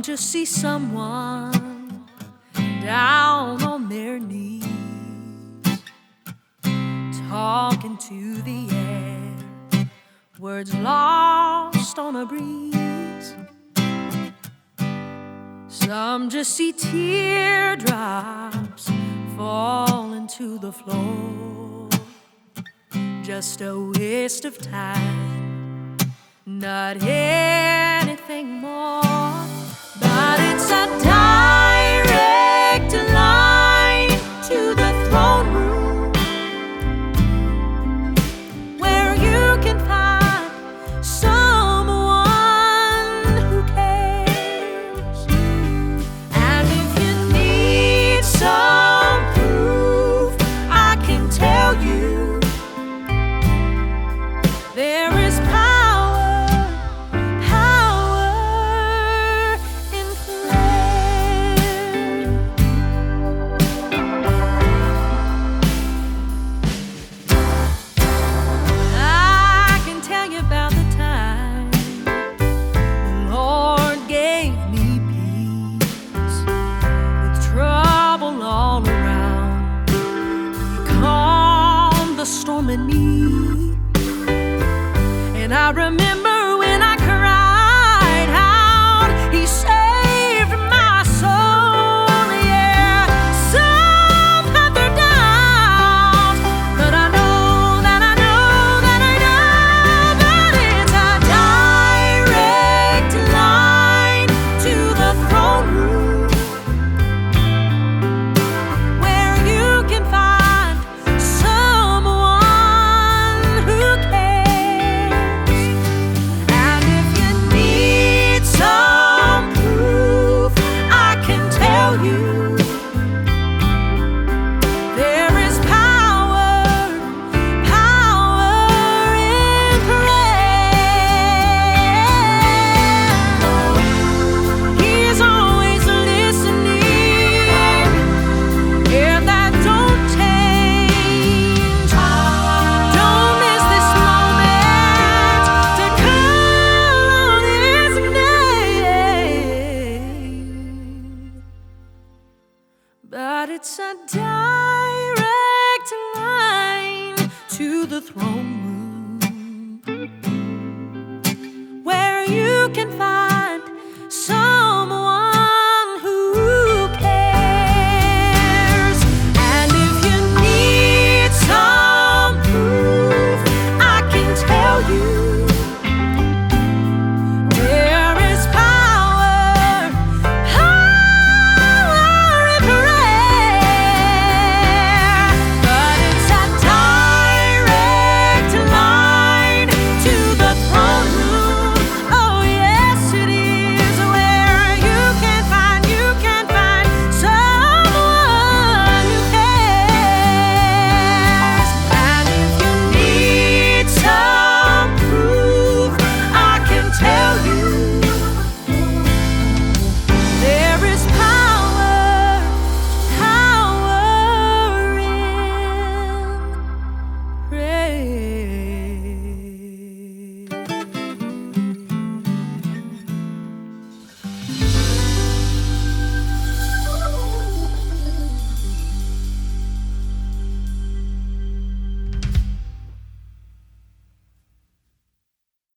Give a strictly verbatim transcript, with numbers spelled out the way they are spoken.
just see someone down on their knees, talking to the air, words lost on a breeze. Some just see teardrops falling to the floor, just a waste of time, not anything more. But it's a direct line to the throne room, where you can find someone who cares. And if you need some proof, I can tell you there is power, power in prayer. I can tell you about the time the Lord gave me peace with trouble all around. He calmed the storm in me. And I remember when I cried out, He saved my soul. Yeah, some have their doubts, but I know that I know that I know that it's a direct line to the throne room, where you can find someone who cares. And if you need some proof, I can tell you there is power, power in prayer. He's always listening, yeah, that don't change. Don't miss this moment to call on His name. But it's a direct line to the throne room, where you can find